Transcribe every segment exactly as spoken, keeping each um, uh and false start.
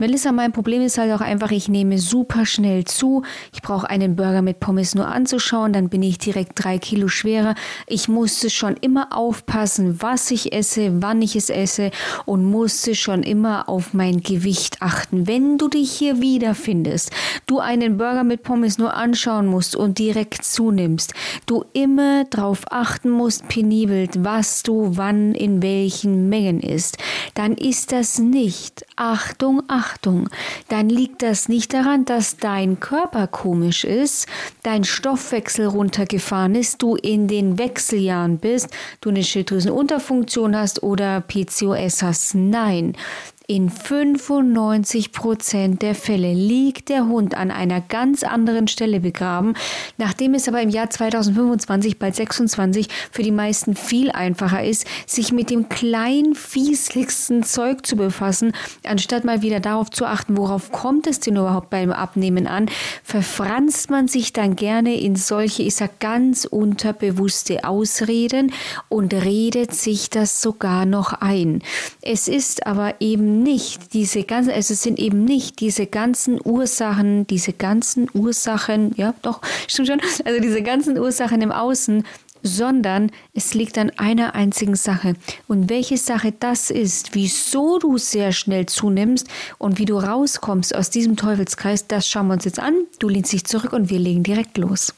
Melissa, mein Problem ist halt auch einfach, ich nehme super schnell zu. Ich brauche einen Burger mit Pommes nur anzuschauen, dann bin ich direkt drei Kilo schwerer. Ich musste schon immer aufpassen, was ich esse, wann ich es esse und musste schon immer auf mein Gewicht achten. Wenn du dich hier wiederfindest, du einen Burger mit Pommes nur anschauen musst und direkt zunimmst, du immer darauf achten musst, penibel, was du wann in welchen Mengen isst, dann ist das nicht, Achtung, Achtung, dann liegt das nicht daran, dass dein Körper komisch ist, dein Stoffwechsel runtergefahren ist, du in den Wechseljahren bist, du eine Schilddrüsenunterfunktion hast oder P C O S hast. Nein. In fünfundneunzig Prozent der Fälle liegt der Hund an einer ganz anderen Stelle begraben, nachdem es aber im Jahr zweitausendfünfundzwanzig, bald sechsundzwanzig, für die meisten viel einfacher ist, sich mit dem kleinen, fiesligsten Zeug zu befassen, anstatt mal wieder darauf zu achten, worauf kommt es denn überhaupt beim Abnehmen an, verfranst man sich dann gerne in solche, ich sag ganz unterbewusste Ausreden und redet sich das sogar noch ein. Es ist aber eben nicht diese ganzen, also es sind eben nicht diese ganzen Ursachen, diese ganzen Ursachen, ja doch, stimmt schon, also diese ganzen Ursachen im Außen, sondern es liegt an einer einzigen Sache. Und welche Sache das ist, wieso du sehr schnell zunimmst und wie du rauskommst aus diesem Teufelskreis, das schauen wir uns jetzt an. Du lehnst dich zurück und wir legen direkt los.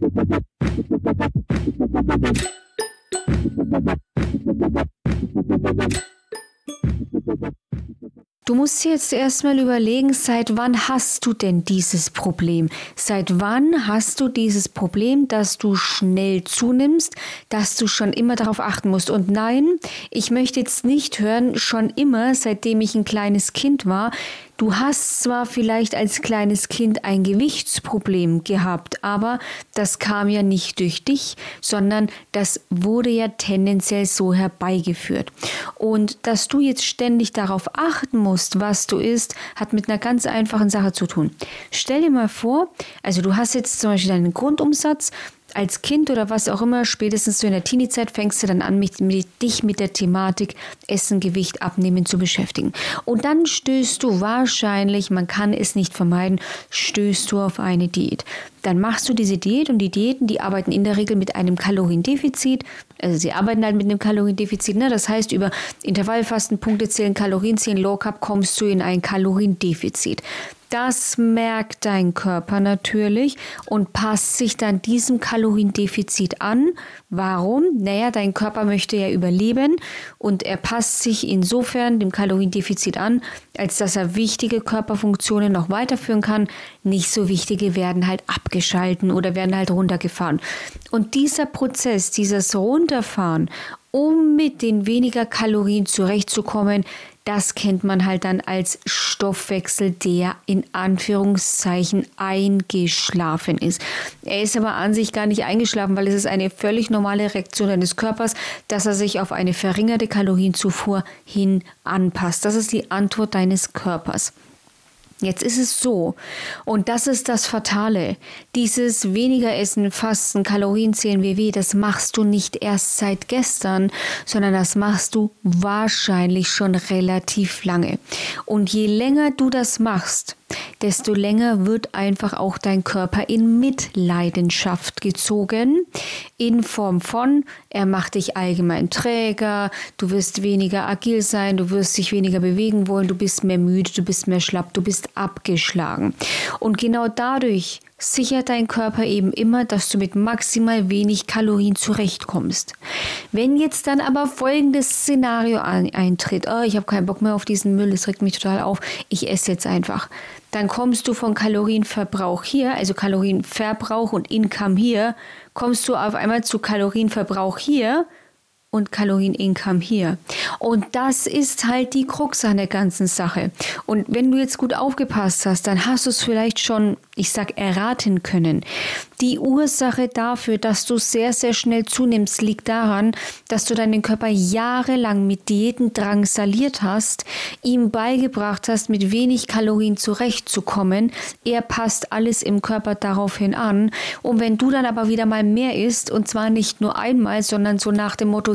Du musst dir jetzt erstmal überlegen, seit wann hast du denn dieses Problem? Seit wann hast du dieses Problem, dass du schnell zunimmst, dass du schon immer darauf achten musst? Und nein, ich möchte jetzt nicht hören, schon immer, seitdem ich ein kleines Kind war. Du hast zwar vielleicht als kleines Kind ein Gewichtsproblem gehabt, aber das kam ja nicht durch dich, sondern das wurde ja tendenziell so herbeigeführt. Und dass du jetzt ständig darauf achten musst, was du isst, hat mit einer ganz einfachen Sache zu tun. Stell dir mal vor, also du hast jetzt zum Beispiel deinen Grundumsatz, als Kind oder was auch immer, spätestens so in der Teenie-Zeit fängst du dann an, mit, mit, dich mit der Thematik Essen, Gewicht, Abnehmen zu beschäftigen. Und dann stößt du wahrscheinlich, man kann es nicht vermeiden, stößt du auf eine Diät. Dann machst du diese Diät und die Diäten, die arbeiten in der Regel mit einem Kaloriendefizit. Also sie arbeiten halt mit einem Kaloriendefizit. Ne? Das heißt, über Intervallfasten, Punktezählen, Kalorienzählen, Low Carb kommst du in ein Kaloriendefizit. Das merkt dein Körper natürlich und passt sich dann diesem Kaloriendefizit an. Warum? Naja, dein Körper möchte ja überleben und er passt sich insofern dem Kaloriendefizit an, als dass er wichtige Körperfunktionen noch weiterführen kann. Nicht so wichtige werden halt abgeschalten oder werden halt runtergefahren. Und dieser Prozess, dieses Runterfahren, um mit den weniger Kalorien zurechtzukommen, das kennt man halt dann als Stoffwechsel, der in Anführungszeichen eingeschlafen ist. Er ist aber an sich gar nicht eingeschlafen, weil es ist eine völlig normale Reaktion deines Körpers, dass er sich auf eine verringerte Kalorienzufuhr hin anpasst. Das ist die Antwort deines Körpers. Jetzt ist es so, und das ist das Fatale, dieses weniger Essen, Fasten, Kalorienzählen, W W, das machst du nicht erst seit gestern, sondern das machst du wahrscheinlich schon relativ lange. Und je länger du das machst, desto länger wird einfach auch dein Körper in Mitleidenschaft gezogen, in Form von, er macht dich allgemein träger, du wirst weniger agil sein, du wirst dich weniger bewegen wollen, du bist mehr müde, du bist mehr schlapp, du bist abgeschlagen. Und genau dadurch sichert dein Körper eben immer, dass du mit maximal wenig Kalorien zurechtkommst. Wenn jetzt dann aber folgendes Szenario eintritt, oh, ich habe keinen Bock mehr auf diesen Müll, es regt mich total auf, ich esse jetzt einfach, dann kommst du von Kalorienverbrauch hier, also Kalorienverbrauch und Income hier, kommst du auf einmal zu Kalorienverbrauch hier und Kalorien-Income hier. Und das ist halt die Krux an der ganzen Sache. Und wenn du jetzt gut aufgepasst hast, dann hast du es vielleicht schon, ich sag, erraten können. Die Ursache dafür, dass du sehr, sehr schnell zunimmst, liegt daran, dass du deinen Körper jahrelang mit Diäten drangsaliert hast, ihm beigebracht hast, mit wenig Kalorien zurechtzukommen. Er passt alles im Körper daraufhin an. Und wenn du dann aber wieder mal mehr isst, und zwar nicht nur einmal, sondern so nach dem Motto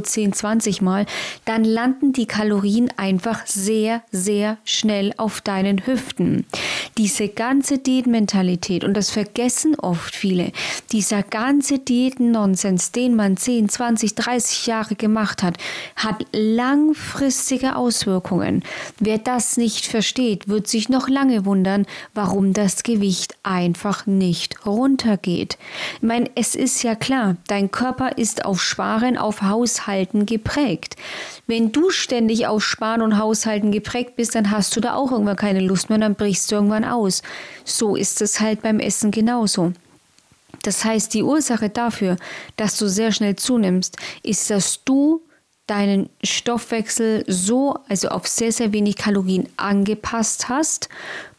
zehn, zwanzig Mal, dann landen die Kalorien einfach sehr, sehr schnell auf deinen Hüften. Diese ganze Diätmentalität, und das vergessen oft viele, dieser ganze Diäten-Nonsens, den man zehn, zwanzig, dreißig Jahre gemacht hat, hat langfristige Auswirkungen. Wer das nicht versteht, wird sich noch lange wundern, warum das Gewicht einfach nicht runtergeht. Ich meine, es ist ja klar, dein Körper ist auf Sparen, auf Haushalten geprägt. Wenn du ständig auf Sparen und Haushalten geprägt bist, dann hast du da auch irgendwann keine Lust mehr, dann brichst du irgendwann aus. So ist es halt beim Essen genauso. Das heißt, die Ursache dafür, dass du sehr schnell zunimmst, ist, dass du deinen Stoffwechsel so, also auf sehr, sehr wenig Kalorien angepasst hast,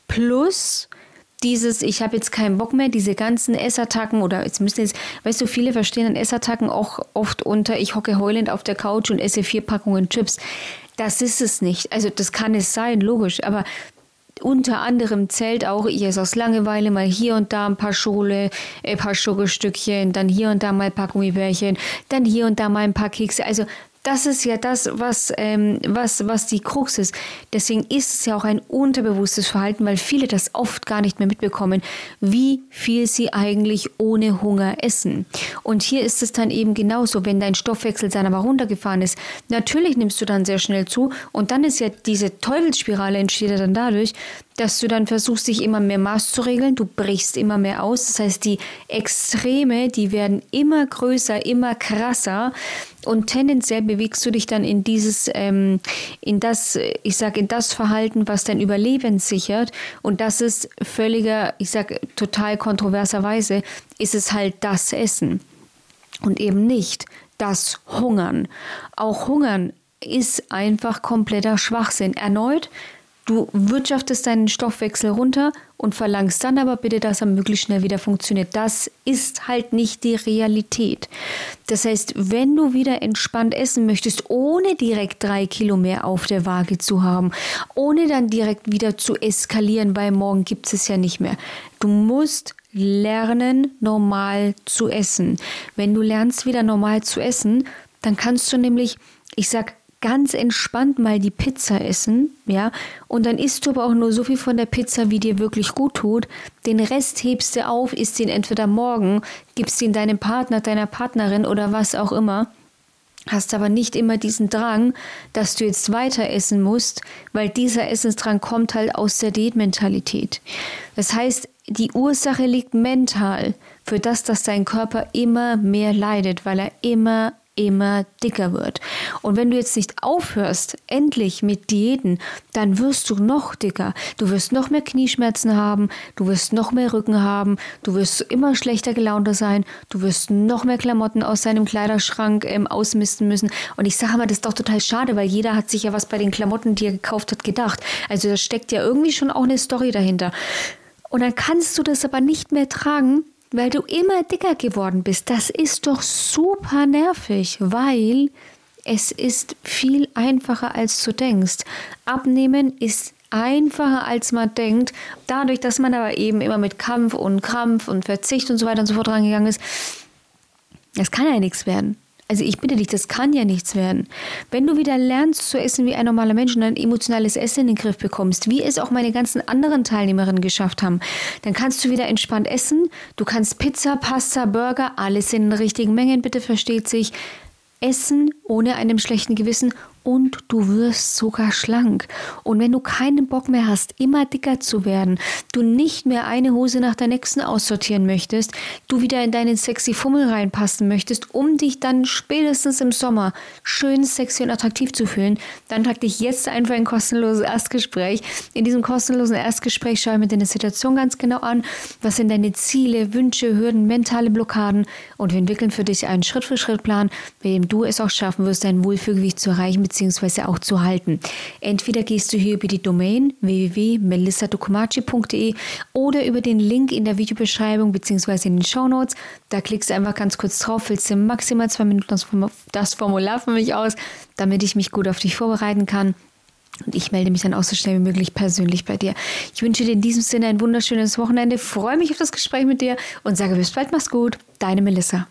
plus dieses, ich habe jetzt keinen Bock mehr, diese ganzen Essattacken oder jetzt müssen jetzt, weißt du, viele verstehen an Essattacken auch oft unter, ich hocke heulend auf der Couch und esse vier Packungen Chips. Das ist es nicht. Also das kann es sein, logisch, aber unter anderem zählt auch, ich esse aus Langeweile mal hier und da ein paar Schole, ein paar Schokostückchen, dann hier und da mal ein paar Gummibärchen, dann hier und da mal ein paar Kekse. Also das ist ja das, was, ähm, was, was die Krux ist. Deswegen ist es ja auch ein unterbewusstes Verhalten, weil viele das oft gar nicht mehr mitbekommen, wie viel sie eigentlich ohne Hunger essen. Und hier ist es dann eben genauso, wenn dein Stoffwechsel dann aber runtergefahren ist. Natürlich nimmst du dann sehr schnell zu und dann ist ja diese Teufelsspirale entsteht ja dann dadurch, dass du dann versuchst, dich immer mehr Maß zu regeln, du brichst immer mehr aus. Das heißt, die Extreme, die werden immer größer, immer krasser und tendenziell bewegst du dich dann in dieses, ähm, in das, ich sage, in das Verhalten, was dein Überleben sichert. Und das ist völliger, ich sage, total kontroverserweise, ist es halt das Essen und eben nicht das Hungern. Auch Hungern ist einfach kompletter Schwachsinn. Erneut, du wirtschaftest deinen Stoffwechsel runter und verlangst dann aber bitte, dass er möglichst schnell wieder funktioniert. Das ist halt nicht die Realität. Das heißt, wenn du wieder entspannt essen möchtest, ohne direkt drei Kilo mehr auf der Waage zu haben, ohne dann direkt wieder zu eskalieren, weil morgen gibt es ja nicht mehr. Du musst lernen, normal zu essen. Wenn du lernst, wieder normal zu essen, dann kannst du nämlich, ich sag, ganz entspannt mal die Pizza essen, ja, und dann isst du aber auch nur so viel von der Pizza, wie dir wirklich gut tut. Den Rest hebst du auf, isst ihn entweder morgen, gibst ihn deinem Partner, deiner Partnerin oder was auch immer. Hast aber nicht immer diesen Drang, dass du jetzt weiter essen musst, weil dieser Essensdrang kommt halt aus der Diätmentalität. Das heißt, die Ursache liegt mental für das, dass dein Körper immer mehr leidet, weil er immer immer dicker wird. Und wenn du jetzt nicht aufhörst, endlich mit Diäten, dann wirst du noch dicker. Du wirst noch mehr Knieschmerzen haben, du wirst noch mehr Rücken haben, du wirst immer schlechter gelaunter sein, du wirst noch mehr Klamotten aus deinem Kleiderschrank ähm, ausmisten müssen. Und ich sage mal, das ist doch total schade, weil jeder hat sich ja was bei den Klamotten, die er gekauft hat, gedacht. Also da steckt ja irgendwie schon auch eine Story dahinter. Und dann kannst du das aber nicht mehr tragen, weil du immer dicker geworden bist. Das ist doch super nervig, weil es ist viel einfacher, als du denkst. Abnehmen ist einfacher, als man denkt. Dadurch, dass man aber eben immer mit Kampf und Krampf und Verzicht und so weiter und so fort rangegangen ist, das kann ja nichts werden. Also ich bitte dich, das kann ja nichts werden. Wenn du wieder lernst zu essen wie ein normaler Mensch und dein emotionales Essen in den Griff bekommst, wie es auch meine ganzen anderen Teilnehmerinnen geschafft haben, dann kannst du wieder entspannt essen. Du kannst Pizza, Pasta, Burger, alles in den richtigen Mengen, bitte versteht sich, essen ohne einem schlechten Gewissen und du wirst sogar schlank. Und wenn du keinen Bock mehr hast, immer dicker zu werden, du nicht mehr eine Hose nach der nächsten aussortieren möchtest, du wieder in deinen sexy Fummel reinpassen möchtest, um dich dann spätestens im Sommer schön sexy und attraktiv zu fühlen, dann trag dich jetzt einfach ein kostenloses Erstgespräch. In diesem kostenlosen Erstgespräch schaue ich mir deine Situation ganz genau an, was sind deine Ziele, Wünsche, Hürden, mentale Blockaden und wir entwickeln für dich einen Schritt-für-Schritt-Plan, bei dem du es auch schaffen wirst, dein Wohlfühlgewicht zu erreichen bzw. auch zu halten. Entweder gehst du hier über die Domain w w w punkt melissa dokomaci punkt d e oder über den Link in der Videobeschreibung bzw. in den Shownotes. Da klickst du einfach ganz kurz drauf, füllst du maximal zwei Minuten das Formular für mich aus, damit ich mich gut auf dich vorbereiten kann. Und ich melde mich dann auch so schnell wie möglich persönlich bei dir. Ich wünsche dir in diesem Sinne ein wunderschönes Wochenende, freue mich auf das Gespräch mit dir und sage bis bald, mach's gut, deine Melissa.